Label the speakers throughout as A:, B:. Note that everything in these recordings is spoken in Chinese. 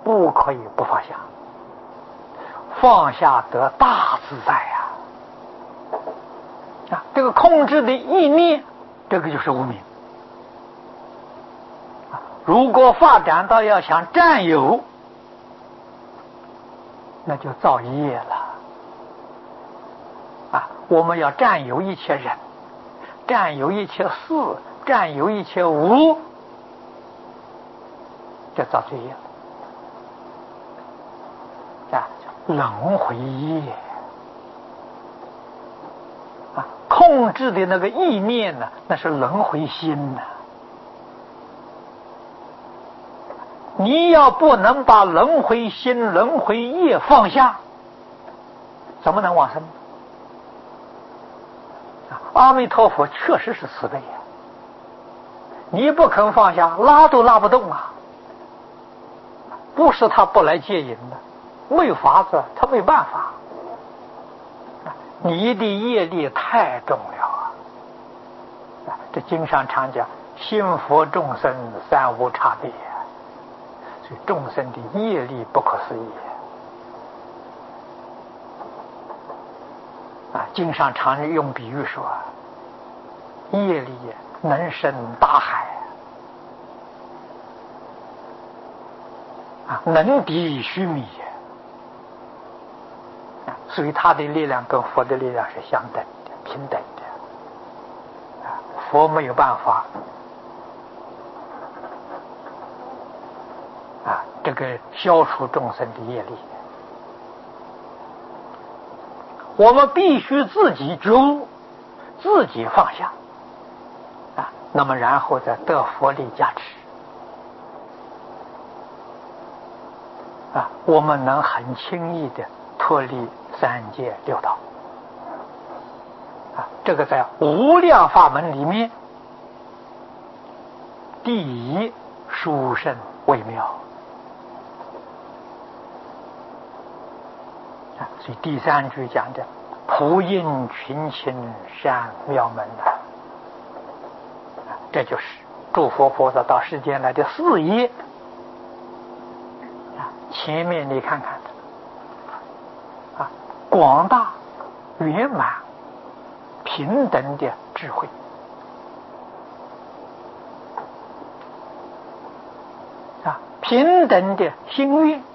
A: 不可以不放下，放下得大自在呀！这个控制的意念，这个就是无明。如果发展到要想占有，那就造业了。我们要占有一切人，占有一切事，占有一切物，这造罪业了。轮回业控制的那个意念呢，那是轮回心呢。你要不能把轮回心、轮回业放下，怎么能往生？阿弥陀佛确实是慈悲呀，你不肯放下，拉都拉不动啊！不是他不来接引的，没有法子，他没办法。你的业力太重了这经上常讲，心佛众生三无差别，所以众生的业力不可思议经上常用比喻说，业力能生大海能抵须弥所以他的力量跟佛的力量是相等的、平等的佛没有办法这个消除众生的业力，我们必须自己觉悟，自己放下那么然后再得佛力加持我们能很轻易的脱离三界六道这个在无量法门里面第一殊胜微妙所以第三句讲的普应群情善妙门这就是诸佛菩萨到世间来的事业前面你看看广大圆满平等的智慧平等的心愿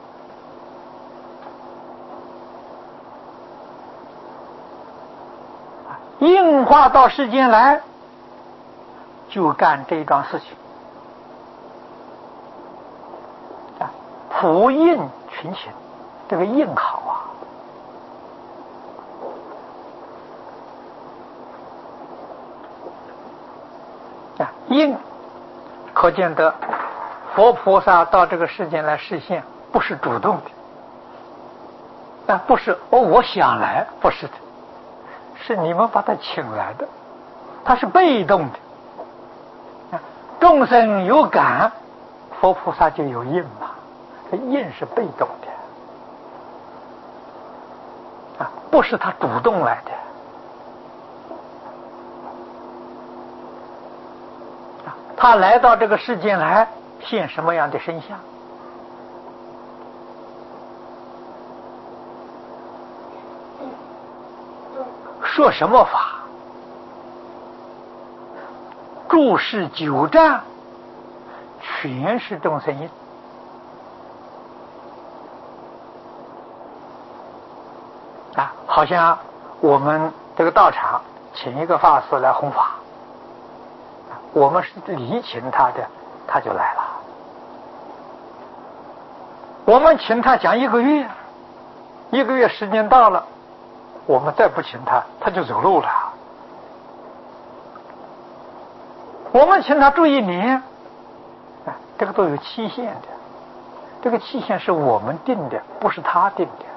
A: 应化到世间来就干这桩事情普应群情，这个应好应可见得佛菩萨到这个世间来示现不是主动的不是我想来，不是的，是你们把他请来的，他是被动的众生有感，佛菩萨就有应嘛，这应是被动的不是他主动来的他来到这个世间来现什么样的身相说什么法注释九战全是众生因好像我们这个道场请一个法师来弘法我们是礼请他的，他就来了。我们请他讲1个月，1个月时间到了，我们再不请他，他就走路了。我们请他住1年，这个都有期限的，这个期限是我们定的，不是他定的。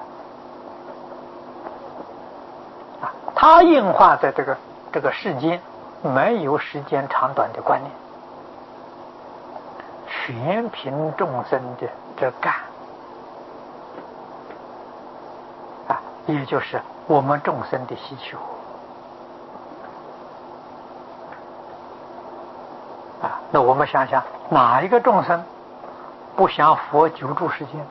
A: 他应化在这个世间。没有时间长短的观念，全凭众生的这感也就是我们众生的需求那我们想想哪一个众生不想佛救助世间。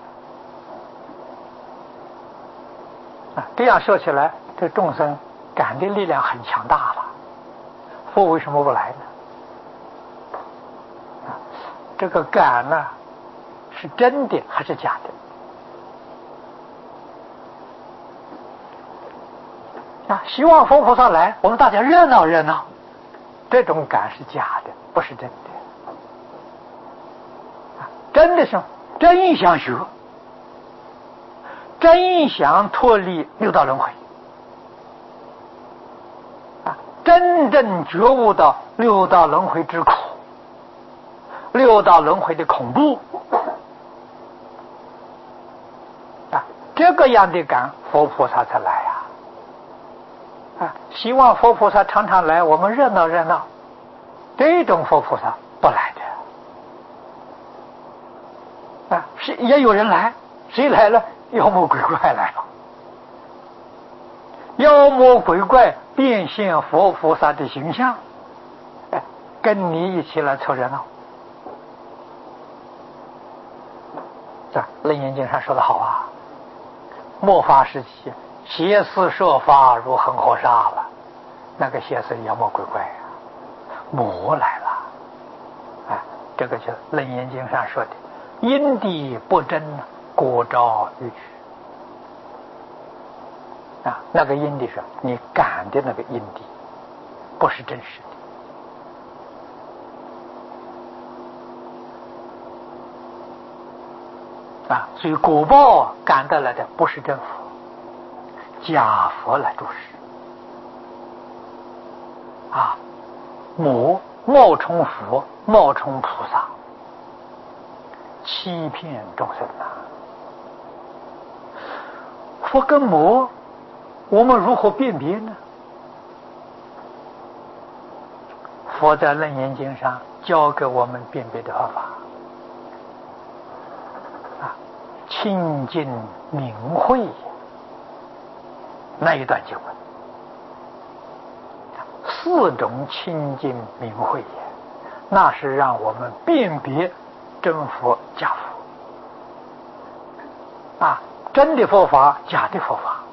A: 这样说起来，这众生感的力量很强大了。佛为什么不来呢？这个感呢，是真的还是假的？希望佛菩萨来，我们大家热闹热闹，这种感是假的，不是真的。真的是真想学，真想脱离六道轮回，真正觉悟到六道轮回之苦，六道轮回的恐怖，这个样的感，佛菩萨才来希望佛菩萨常常来，我们热闹热闹，这种佛菩萨不来的。是也有人来，谁来了？妖魔鬼怪来了。妖魔鬼怪变现佛菩萨的形象，跟你一起来凑热闹。楞严经上说的好末法时期，邪思设法如恒河沙了。那个邪思妖魔鬼怪魔来了。这个就楞严经上说的因地不真，果招欲取。那个因地是你感的那个因地，不是真实的。所以果报感得来的不是真佛，假佛来注释。冒充佛，冒充菩萨，欺骗众生佛跟魔，我们如何辨别呢？佛在楞严经上教给我们辨别的方法。清净明慧那一段经文，4种清净明慧那是让我们辨别真佛假佛。真的佛法，假的佛法。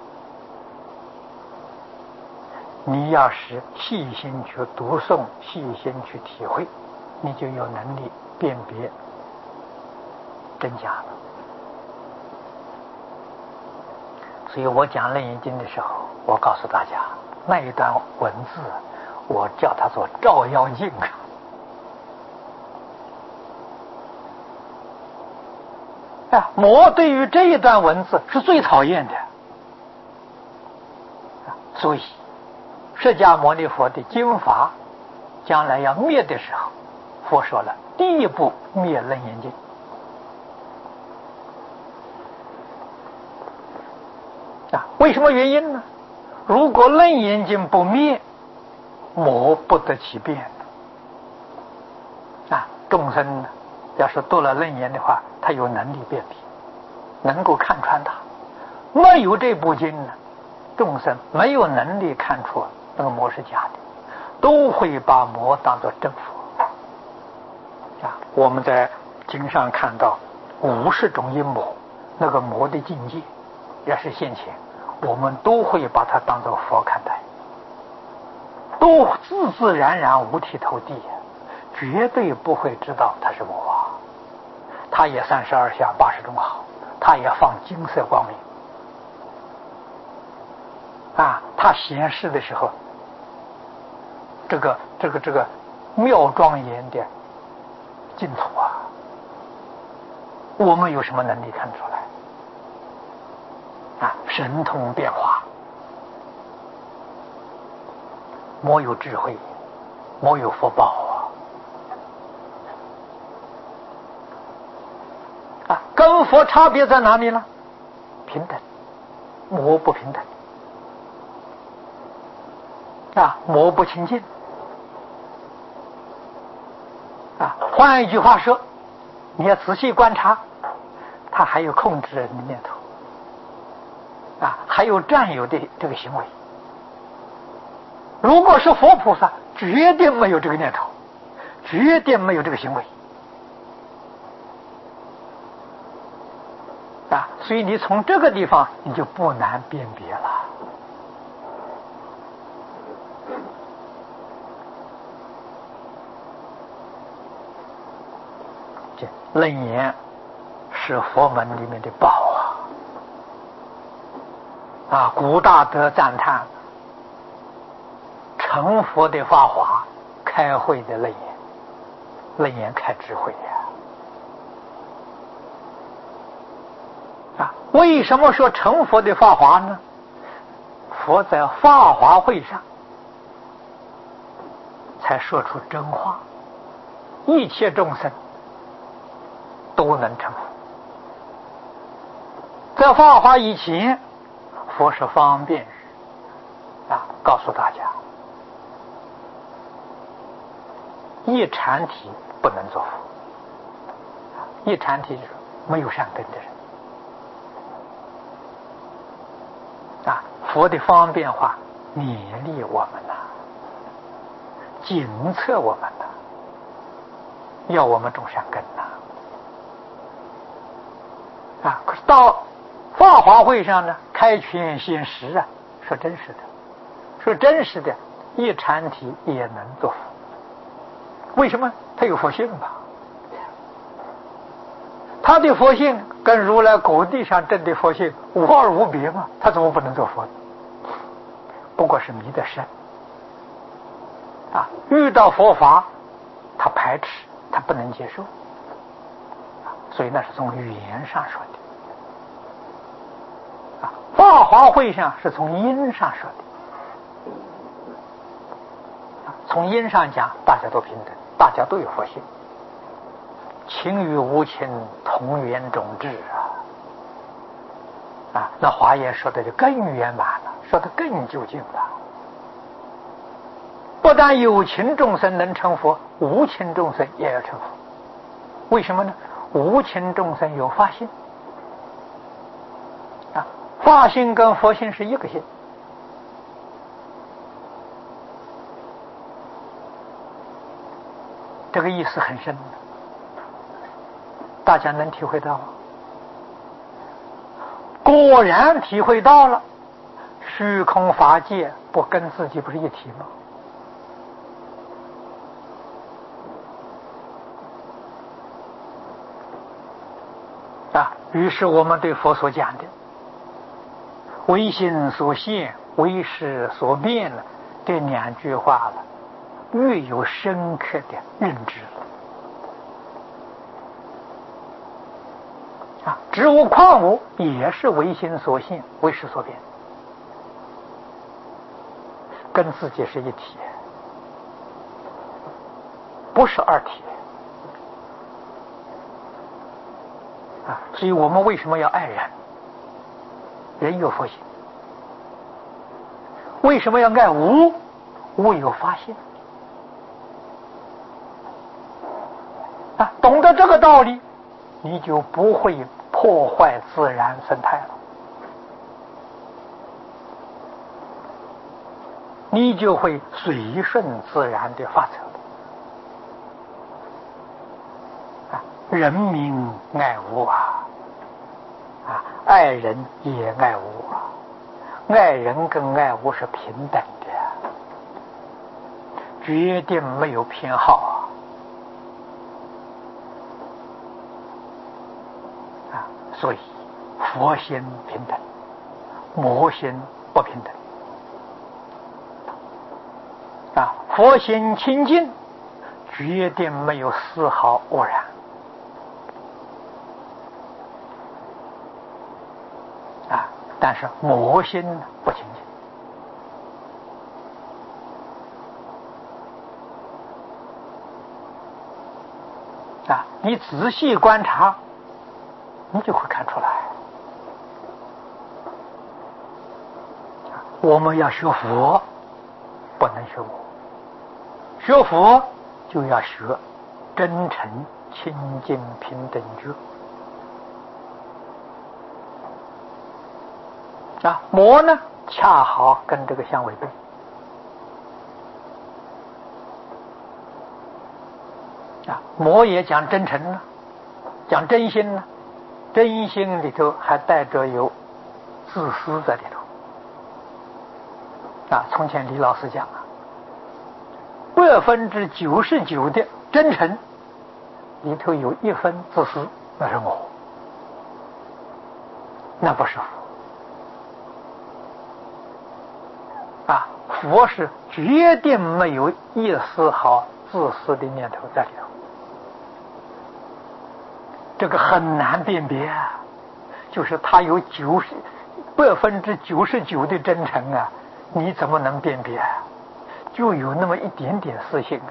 A: 你要是细心去读诵，细心去体会，你就有能力辨别真假了。所以我讲楞严经的时候，我告诉大家那一段文字，我叫它做照妖镜。魔对于这一段文字是最讨厌的。所以释迦牟尼佛的经法将来要灭的时候，佛说了第一步灭楞严经。为什么原因呢？如果楞严经不灭，魔不得其变。众生要是读了楞严的话，他有能力辨别，能够看穿它。没有这部经呢，众生没有能力看出那个魔是假的，都会把魔当作真佛。我们在经上看到50种阴魔，那个魔的境界要是现前，我们都会把它当作佛看待，都自自然然五体投地，绝对不会知道它是魔。它也32相80种好，它也放金色光明。它显示的时候，这个妙庄严的净土我们有什么能力看出来？神通变化，魔有智慧，魔有福报跟佛差别在哪里呢？平等，魔不平等。魔不清净。换一句话说，你要仔细观察，他还有控制人的念头，还有占有的这个行为。如果是佛菩萨，绝对没有这个念头，绝对没有这个行为。 所以你从这个地方你就不难辨别了。这楞严是佛门里面的宝古大德赞叹成佛的法华，开慧的楞严，楞严开智慧为什么说成佛的法华呢？佛在法华会上才说出真话，一切众生都能成佛。在法华以前，佛是方便告诉大家，一禅体不能做佛。一禅体就是没有善根的人佛的方便话勉励我们警策我们要我们种善根可是到法华会上呢，开权显实说真实的，说真实的，一禅体也能做佛。为什么？他有佛性吧？他的佛性跟如来果地上证的佛性无二无别嘛，他怎么不能做佛呢？不过是迷得深遇到佛法他排斥，他不能接受所以那是从语言上说的法华会上是从因上说的从因上讲，大家都平等，大家都有佛性，情与无情同源种智那华严说的就更圆满了，说的更究竟了。不但有情众生能成佛，无情众生也要成佛。为什么呢？无情众生有法性法性跟佛性是一个性。这个意思很深，大家能体会到吗？果然体会到了，虚空法界不跟自己不是一体吗？于是我们对佛所讲的唯心所现，唯识所变了这两句话了，越有深刻的认知了植物矿物也是唯心所现，唯识所变，跟自己是一体，不是二体所以我们为什么要爱人？人有佛性。为什么要爱无？无有法性懂得这个道理，你就不会破坏自然生态了，你就会随顺自然的法则人民爱物爱人也爱物爱人跟爱物是平等的，决定没有偏好所以佛心平等，魔心不平等佛心清净，决定没有丝毫污染但是魔心不清净你仔细观察，你就会看出来。我们要学佛，不能学魔。学佛就要学真诚、清净、平等觉魔呢，恰好跟这个相违背魔也讲真诚呢，讲真心呢， 真心里头还带着有自私在里头。从前李老师讲99%的真诚里头有1分自私，那是我，那不是佛。佛是绝对没有一丝毫自私的念头在里头，这个很难辨别就是他有99%的真诚你怎么能辨别就有那么一点点私心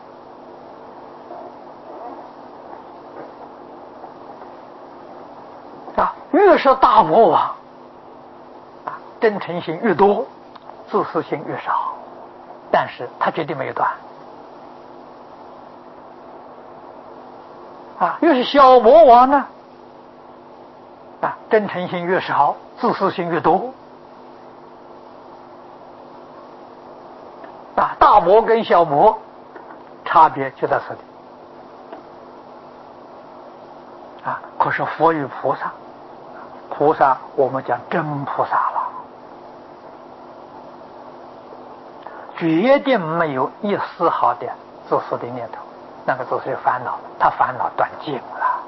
A: 越是大魔王真诚心越多，自私心越少，但是他绝对没有断越是小魔王呢真诚心越少，自私心越多大魔跟小魔差别就在这里可是佛与菩萨，菩萨我们讲真菩萨了，绝对没有一丝毫的自私的念头，那个就是烦恼，他烦恼断尽了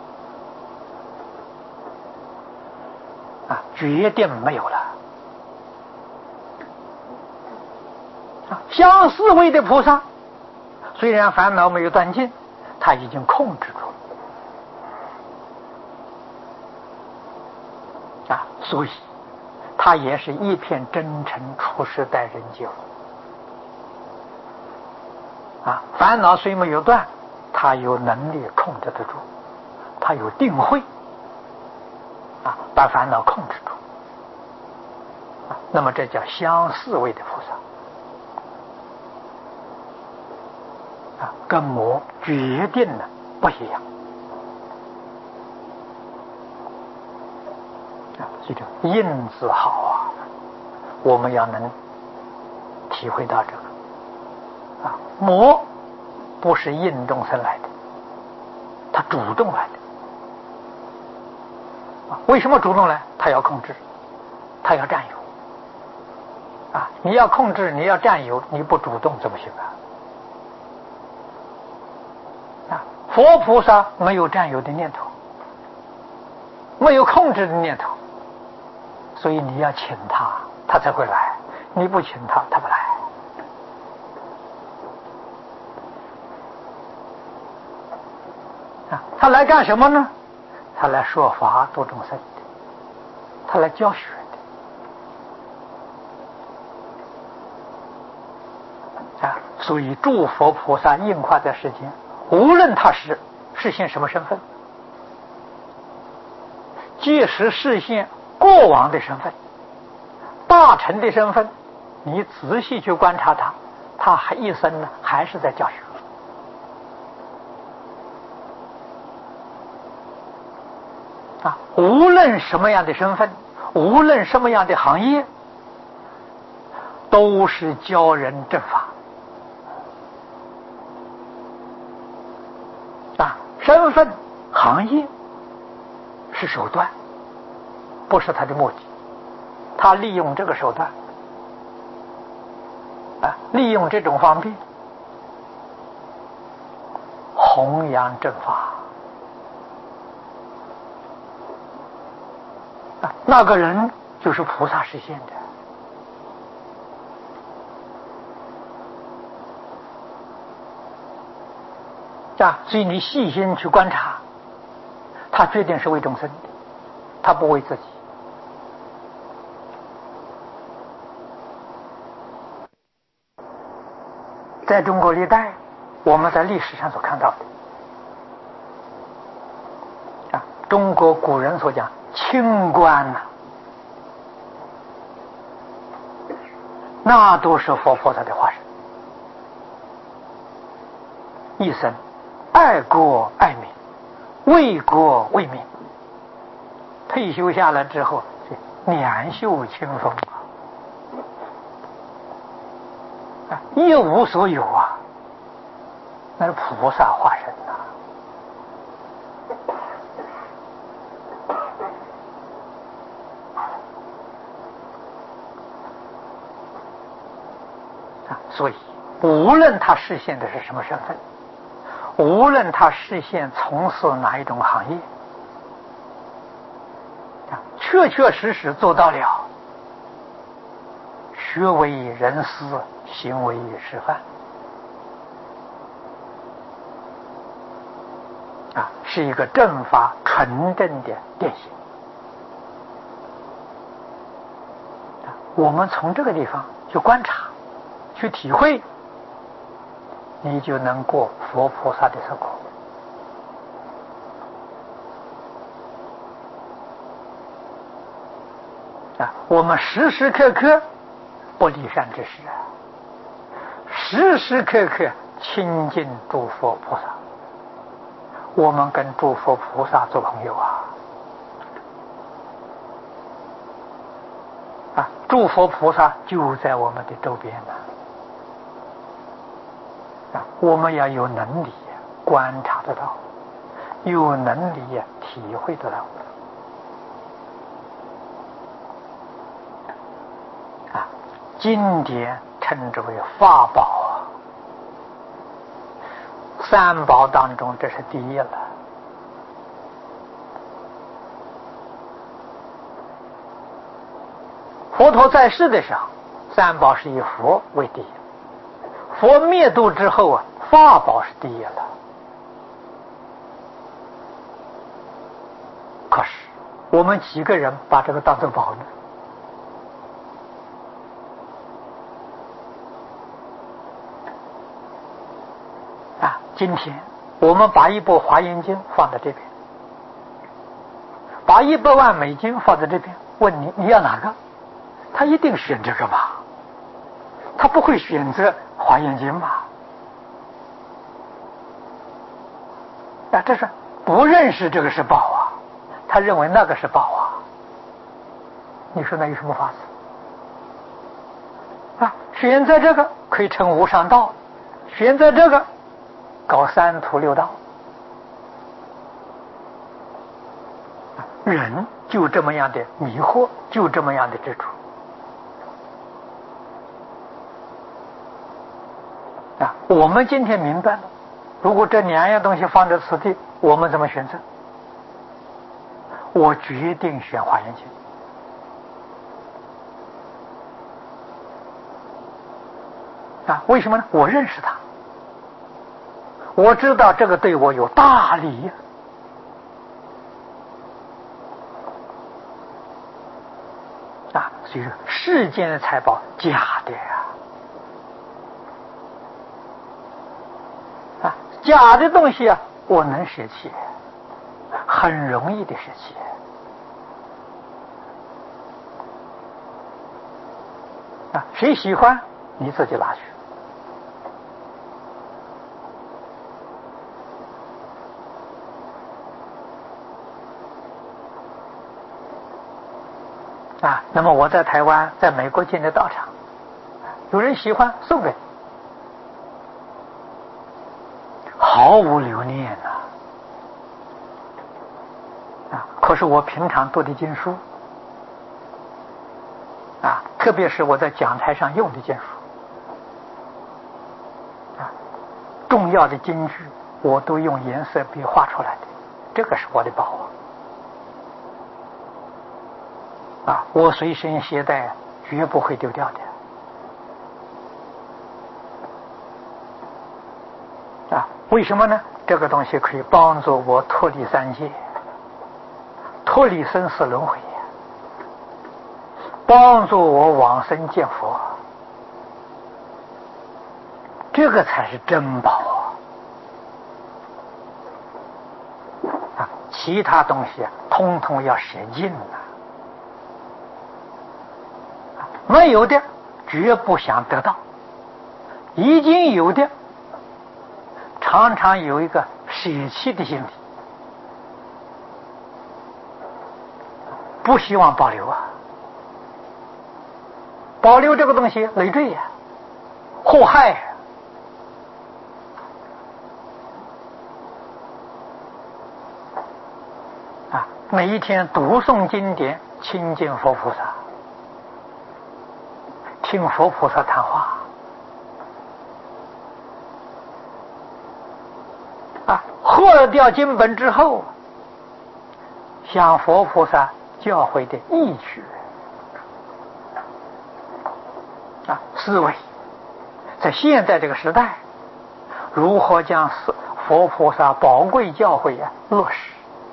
A: 绝对没有了相思维的菩萨，虽然烦恼没有断尽，他已经控制住所以他也是一片真诚处世待人接物烦恼虽没有断，他有能力控制得住，他有定慧把烦恼控制住那么这叫相似位的菩萨跟魔决定的不一样这个印字好我们要能体会到这个魔不是印众生来的，他主动来的为什么主动来？他要控制，他要占有你要控制，你要占有，你不主动怎么行佛菩萨没有占有的念头，没有控制的念头，所以你要请他，他才会来，你不请他，他不来他来干什么呢？他来说法度众生的，他来教学的所以诸佛菩萨应化在世间，无论他是实现什么身份，即使实现过往的身份，大臣的身份，你仔细去观察他还一生呢还是在教学无论什么样的身份，无论什么样的行业，都是教人正法身份行业是手段，不是他的目的，他利用这个手段利用这种方便弘扬正法那个人就是菩萨实现的所以你细心去观察，他决定是为众生的，他不为自己在中国历代我们在历史上所看到的中国古人所讲清官那都是佛菩萨的化身，一生爱国爱民，为国为民，退休下来之后两袖清风一无所有那是菩萨化身所以无论他实现的是什么身份，无论他实现从事哪一种行业，确确实实做到了学为人师，行为示范，是一个正法纯正的典型。我们从这个地方去观察，去体会，你就能过佛菩萨的生活。我们时时刻刻不离善知识，时时刻刻亲近诸佛菩萨，我们跟诸佛菩萨做朋友诸佛菩萨就在我们的周边我们要有能力观察得到，有能力体会得到经典称之为法宝三宝当中这是第一了。佛陀在世的时候，三宝是以佛为第一，佛灭度之后法宝是第一了。可是我们几个人把这个当作宝呢？今天我们把一部华严经放在这边，把100万美金放在这边，问你要哪个？他一定选这个吧？他不会选择华严经吧？这是不认识这个是宝他认为那个是宝你说那有什么法子选择这个可以成无上道，选择这个搞三途六道，人就这么样的迷惑，就这么样的执着我们今天明白了，如果这2样东西放在此地，我们怎么选择？我决定选华严经为什么呢？我认识它，我知道这个对我有大利所以说世间的财宝假的假的东西我能舍弃，很容易的舍弃谁喜欢你自己拿去那么我在台湾在美国建的道场，有人喜欢送给你，毫无留念可是我平常读的经书特别是我在讲台上用的经书重要的金句我都用颜色笔画出来的，这个是我的宝我随身携带，绝不会丢掉的为什么呢？这个东西可以帮助我脱离三界，脱离生死轮回，帮助我往生见佛，这个才是珍宝其他东西通通要舍尽没有的绝不想得到，已经有的常常有一个舍弃的心理，不希望保留保留这个东西累赘祸害每一天读诵经典，亲近佛菩萨，听佛菩萨谈话， 得掉经本之后，向佛菩萨教诲的意趣思维，在现在这个时代，如何将佛菩萨宝贵教诲落实？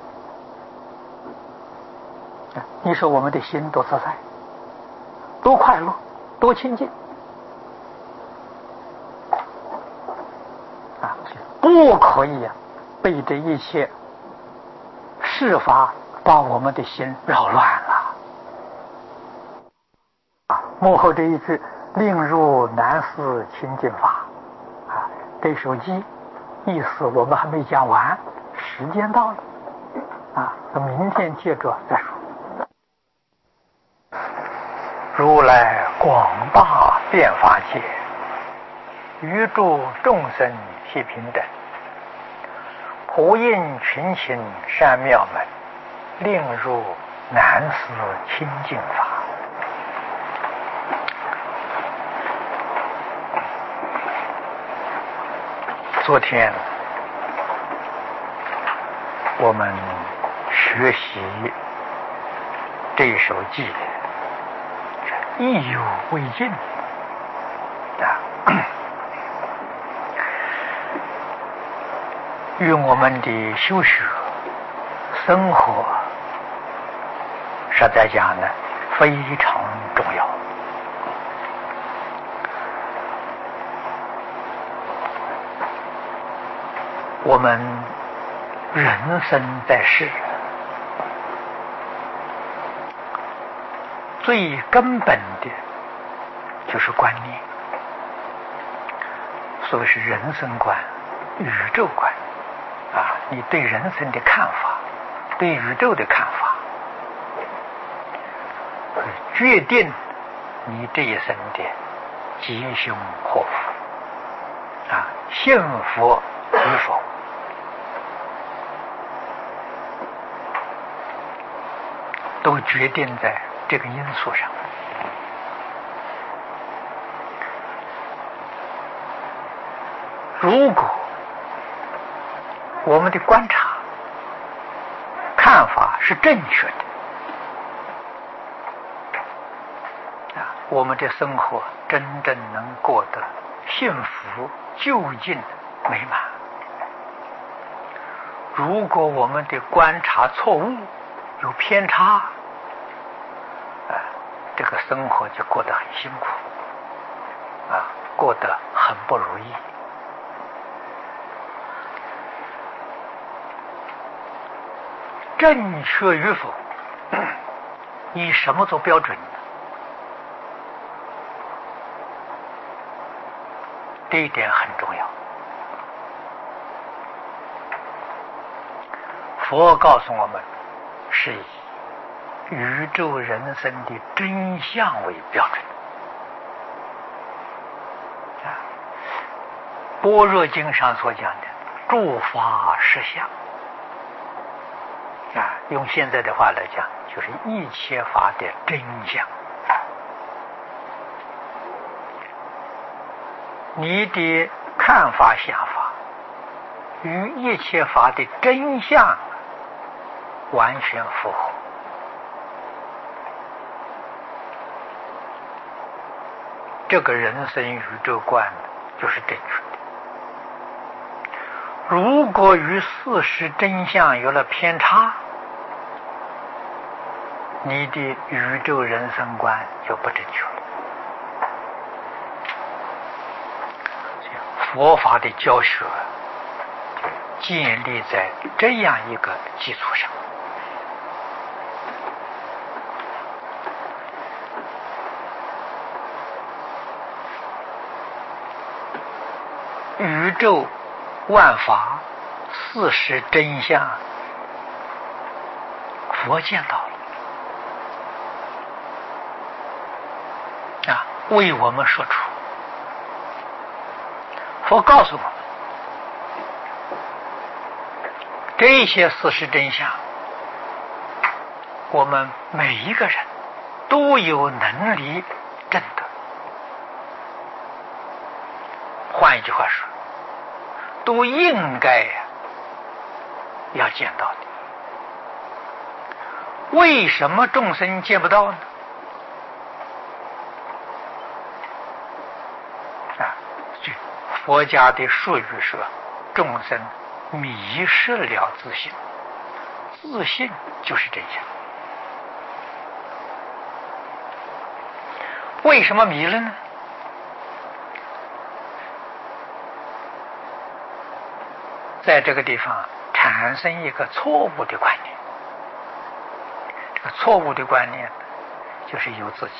A: 你说我们的心多自在，多快乐，多清净不可以被这一切事法把我们的心扰乱了幕后这一句令入难思清净法这首偈意思我们还没讲完，时间到了明天接着再说。如来广大遍法界，于诸众生悉平等，普应群行善妙门，令入难思清净法。昨天我们学习这首偈意犹未尽与我们的修学生活实在讲呢非常重要。我们人生在世，最根本的就是观念，所谓是人生观、宇宙观你对人生的看法，对宇宙的看法，决定你这一生的吉凶祸福幸福与否。都决定在这个因素上。如果我们的观察看法是正确的我们的生活真正能过得幸福究竟美满。如果我们的观察错误有偏差这个生活就过得很辛苦过得很不如意。正确与否以什么做标准呢？这一点很重要。佛告诉我们是以宇宙人生的真相为标准。般若经上所讲的诸法实相用现在的话来讲就是一切法的真相。你的看法想法与一切法的真相完全符合，这个人生宇宙观就是正确的。如果与事实真相有了偏差，你的宇宙人生观就不正确了。佛法的教学建立在这样一个基础上。宇宙万法事实真相佛见到了为我们说出。佛告诉我们这些事实真相我们每一个人都有能力证得。换一句话说，都应该要见到的。为什么众生见不到呢？佛家的术语说，众生迷失了自信，自信就是真相。为什么迷了呢？在这个地方产生一个错误的观念，这个错误的观念就是有自己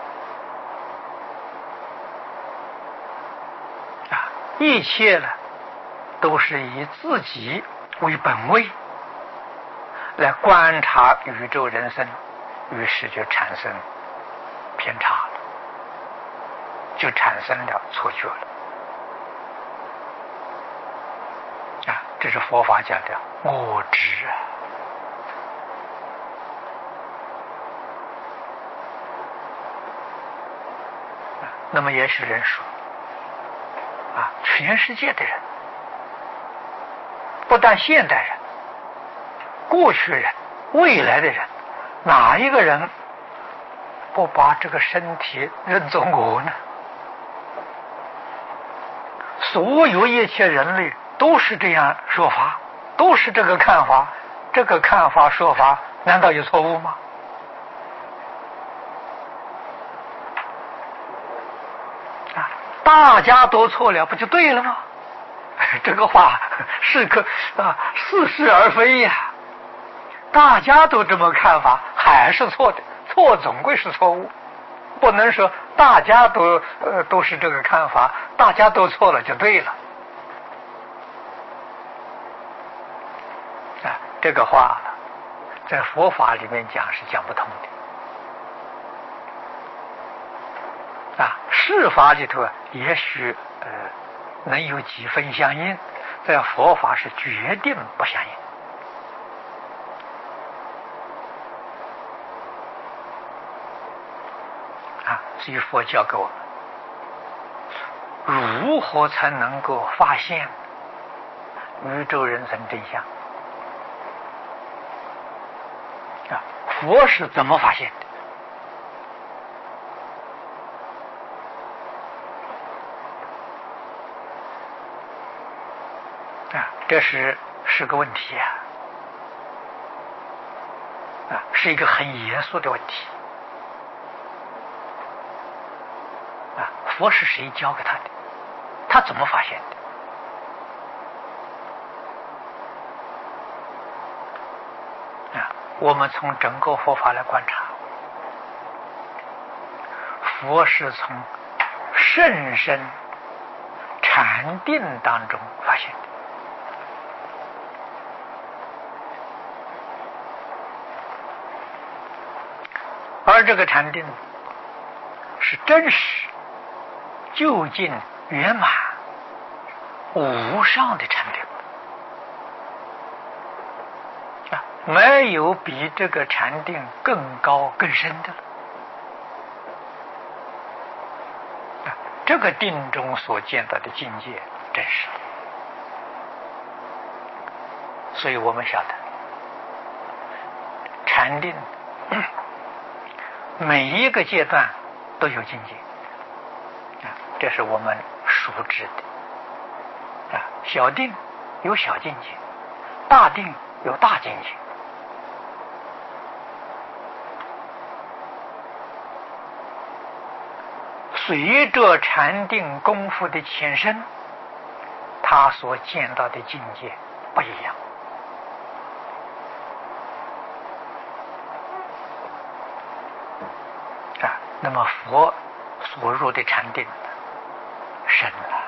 A: 一切呢都是以自己为本位来观察宇宙人生，于是就产生偏差了，就产生了错觉了。这是佛法讲的我执那么也许人说全世界的人，不但现代人，过去人，未来的人，哪一个人不把这个身体认作我呢？所有一切人类都是这样说法，都是这个看法，这个看法说法难道有错误吗？大家都错了，不就对了吗？这个话是个似是而非呀。大家都这么看法，还是错的，错总归是错误，不能说大家都是这个看法，大家都错了就对了。这个话在佛法里面讲是讲不通的。事法里头也许能有几分相应，在佛法是决定不相应。所以佛教给我们如何才能够发现宇宙人生真相佛是怎么发现的？这是个问题是一个很严肃的问题佛是谁教给他的？他怎么发现的？我们从整个佛法来观察，佛是从甚深禅定当中发现的。而这个禅定是真实、究竟、圆满、无上的禅定没有比这个禅定更高更深的了。这个定中所见到的境界真实，所以我们晓得禅定每一个阶段都有境界这是我们熟知的小定有小境界，大定有大境界。随着禅定功夫的浅深，他所见到的境界不一样那么佛所入的禅定深了，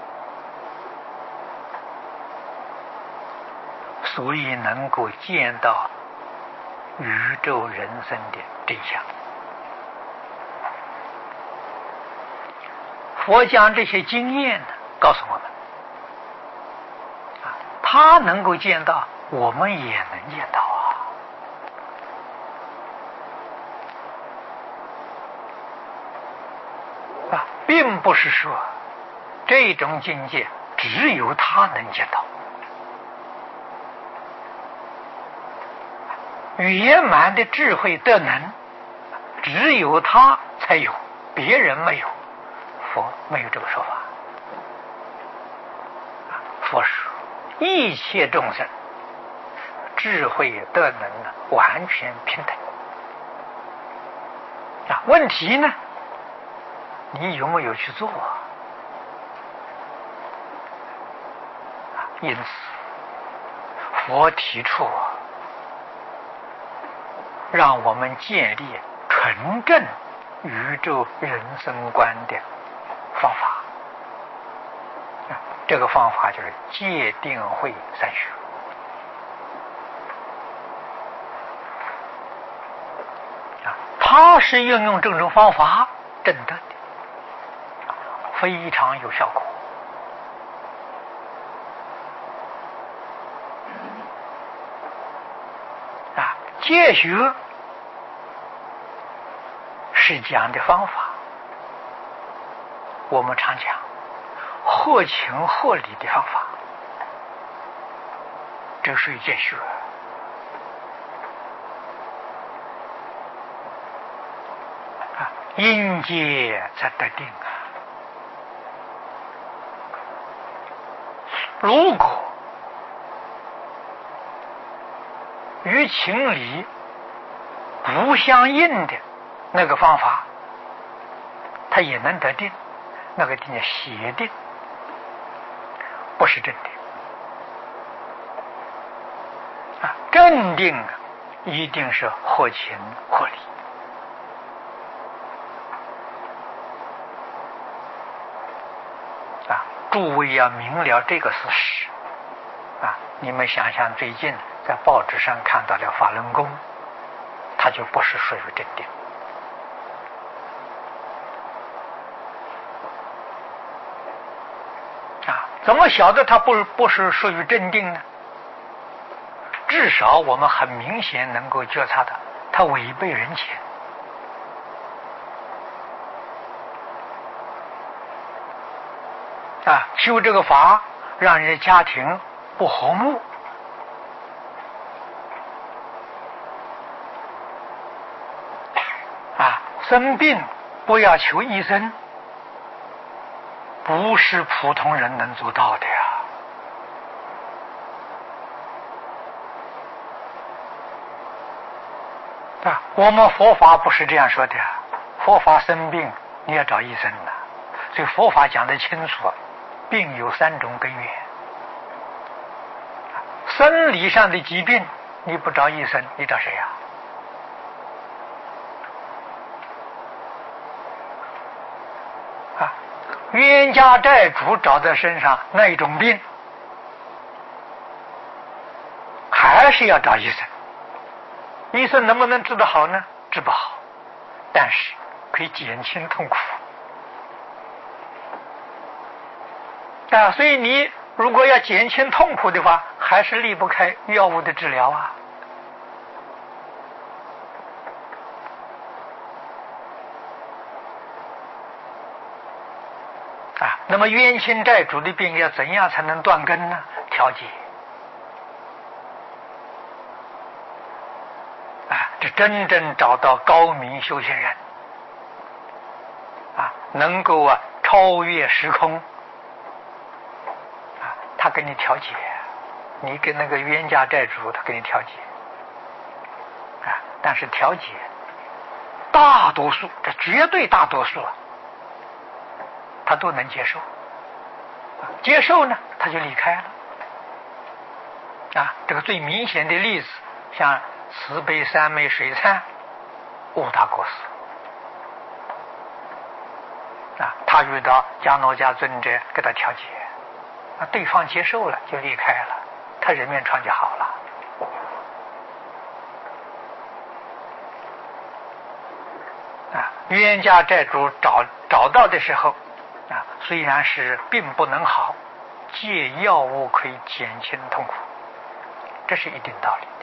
A: 所以能够见到宇宙人生的真相。佛将这些经验告诉我们他能够见到，我们也能见到并不是说这种境界只有他能见到圆满的智慧德能，只有他才有，别人没有。佛没有这个说法。佛说一切众生智慧德能完全平等。问题呢，你有没有去做啊？因此佛提出让我们建立纯正宇宙人生观的方法。这个方法就是戒定慧三学。他是运用这种方法证得的，非常有效果。戒学是讲的方法，我们常讲合情合理的方法，这属于戒学。因戒才得定啊！如果与情理不相应的那个方法，它也能得定，那个定叫邪定，不是真定。真定一定是合情合理。诸位要明了这个事实你们想想，最近在报纸上看到了法轮功，它就不是属于真定。怎么晓得它不是属于真定呢？至少我们很明显能够觉察到，它违背人情。修这个法，让人家庭不和睦，生病不要求医生，不是普通人能做到的呀。我们佛法不是这样说的，佛法生病你要找医生的，所以佛法讲得清楚，病有3种根源。生理上的疾病你不找医生，你找谁呀？冤家债主找在身上那一种病，还是要找医生。医生能不能治得好呢？治不好，但是可以减轻痛苦。所以你如果要减轻痛苦的话，还是离不开药物的治疗那么冤亲债主的病要怎样才能断根呢？调节。这真正找到高明修行人能够超越时空他给你调节，你跟那个冤家债主他给你调节但是调节大多数，这绝对大多数他都能接受，接受呢他就离开了这个最明显的例子，像慈悲三昧水忏悟达国师他遇到迦诺迦尊者给他调节，对方接受了就离开了，他人面疮就好了冤家债主找到的时候虽然是并不能好，借药物可以减轻痛苦，这是一定道理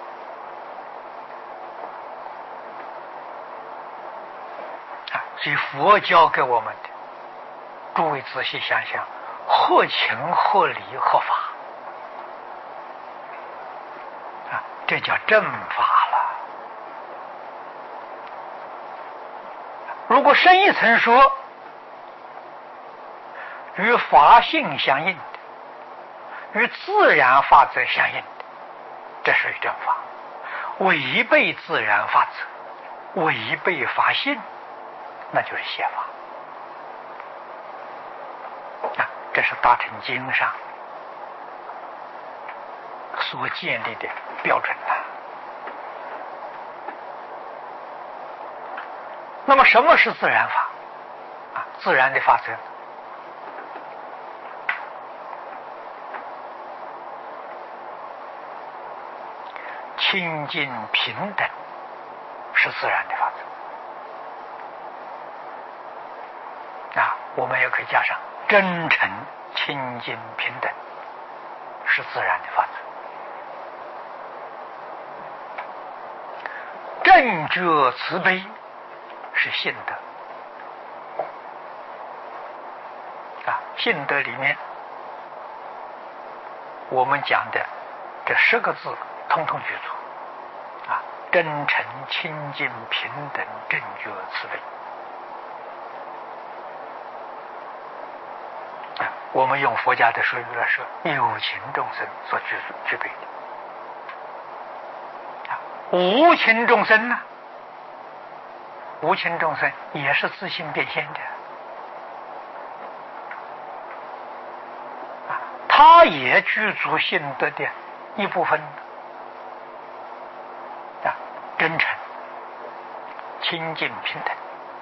A: 的所以佛教给我们的，诸位仔细想想，合情合理合法这叫正法了如果深一层说，与法性相应的，与自然法则相应的，这是正法；违背自然法则，违背法性，那就是邪法。这是大乘经上所建立的标准呐。那么什么是自然法？自然的法则，清净平等是自然的法则。我们也可以加上真诚、清净、平等是自然的法则。正觉慈悲是信德。信德里面我们讲的这10个字统统具足。真诚、清净、平等、正觉慈悲。我们用佛家的术语来说，有情众生所具备的。无情众生呢？无情众生也是自性变现的，他也具足信德的一部分。真诚、清净、平等。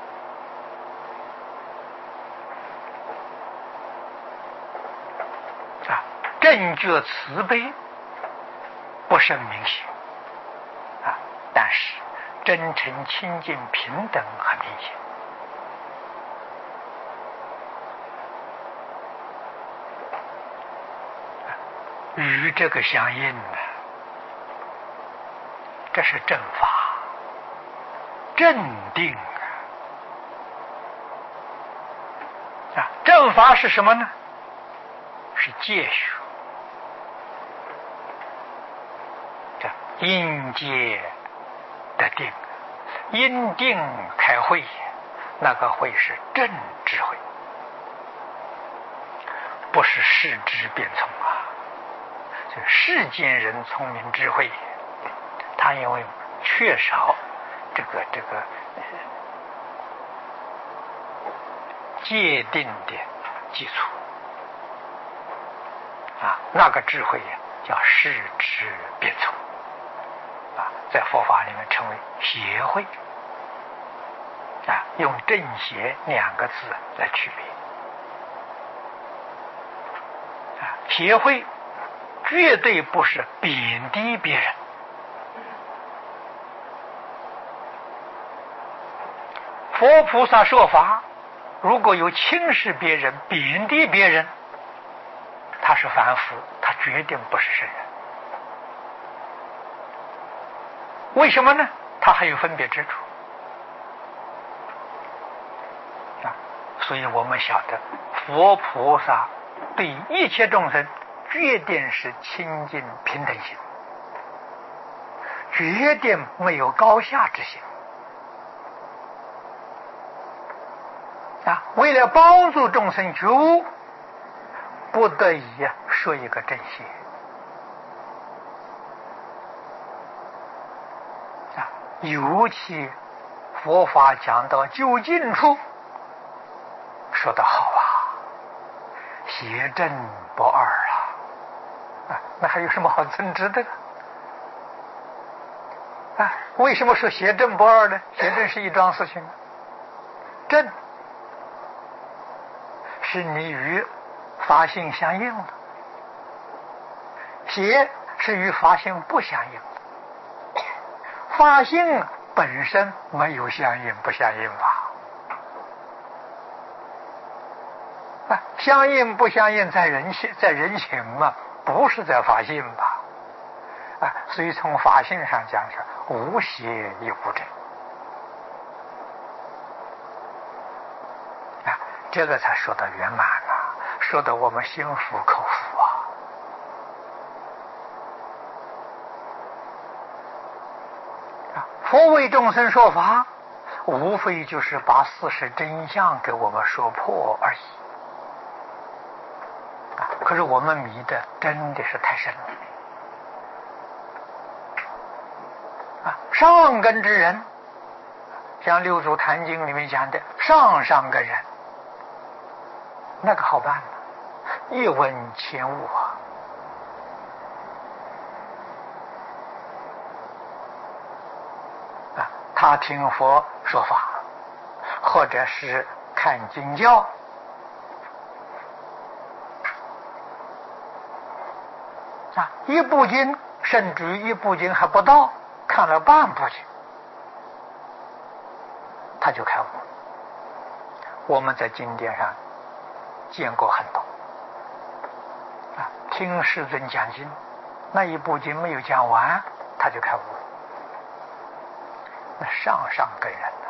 A: 正觉慈悲不甚明显但是真诚、清净、平等很明显。与这个相应的，这是正法、正定正法是什么呢？是戒学。因戒的定，因定开慧，那个慧是正智慧，不是世智变聪就世间人聪明智慧，他因为缺少这个界定的基础那个智慧叫世智变聪在佛法里面称为邪慧用正邪2个字来区别邪慧绝对不是贬低别人。佛菩萨说法，如果有轻视别人、贬低别人，他是凡夫，他决定不是圣人。为什么呢？他还有分别之处所以我们晓得佛菩萨对一切众生决定是清净平等心，决定没有高下之心为了帮助众生觉悟，不得已说一个正邪尤其佛法讲到究竟处，说得好邪正不二那还有什么好争执的为什么说邪正不二呢？邪正是一桩事情正是你与法性相应的，邪是与法性不相应的。法性本身没有相应不相应相应不相应在人情嘛，不是在法性吧所以从法性上讲是无邪亦无正这个才说得圆满说得我们心服口服佛为众生说法， 无非就是把事实真相给我们说破而已。可是我们迷的真的是太深了。上根之人，像六祖坛经里面讲的上根人，那个好办了，一问千悟他听佛说法，或者是看经教，一部经，甚至于一部经还不到，看了半部经，他就开悟。我们在经典上见过很多听世尊讲经，那一部经没有讲完，他就开悟了。那上根人